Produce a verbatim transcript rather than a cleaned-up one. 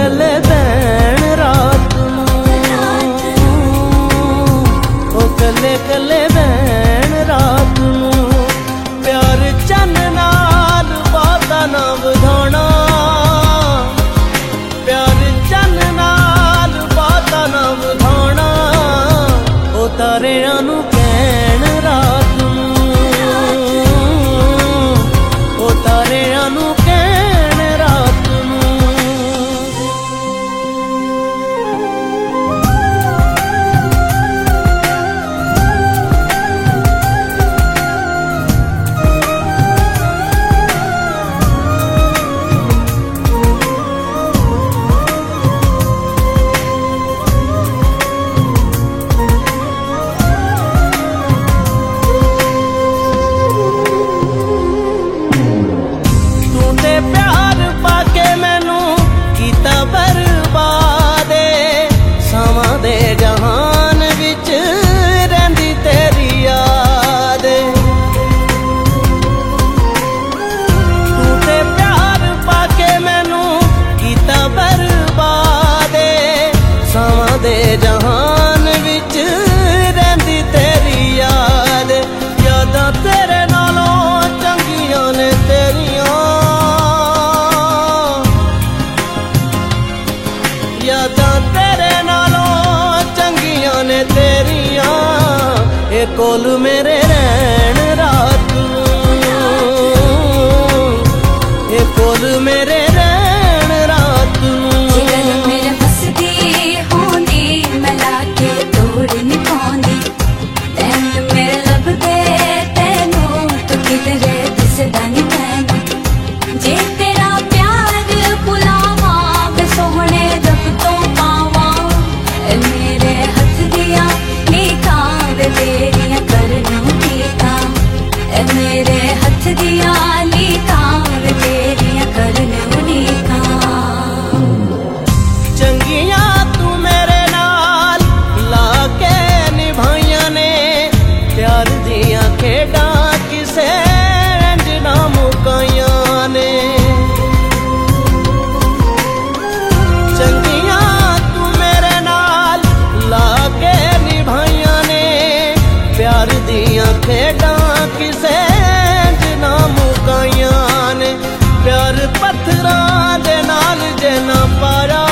कले बैण रात नूं, ओ कले कले बैण रात नूं। प्यार चन नाल वादा ना वधाना, प्यार चन नाल वादा ना वधाना। ओ तारियां नूं कहण रात नूं, ओ तारियां नूं कहण रात नूं। प्यार पाके मैनू कीता बर्बाद, सावां दे जहान विच रहिंदी तेरी याद। तू ते प्यार पाके मैनू कीता बर्बाद, सावां दे जहान विच रहिंदी तेरी याद। यादां तेरे नालों चंगियां ने तेरियां, यादां तेरे नालों चंगियां ने तेरियां। ए कोल मेरे रैन रात नूं, ए कोल मेरे रैन रात नूं। जिगर मेरे हसदी होंदी मैं लाके तोड़ नहीं पाउंदी, तैन मेरे लभदे तैनू तू किधरे दिसदा नहीं मैनू। जे तेरा प्यार भुलावां मैं सोहणे रब तो पावां, मेरे हथ दियां नीकां वे तेरियां करनूं नीकां, मेरे हथ दियां नीकां वे तेरियां करनूं नीकां। चंगियां तू मेरे नाल लाके निभाइयां ने, प्यार दियां खेडां किसे इंज ना मुकाइयां ने। चंगियां तू मेरे नाल लाके निभाइयां ने, प्यार दियां खेडां किसे इंज ना मुकाइयां ने। प्यार पत्थरां दे नाल जे ना पाया,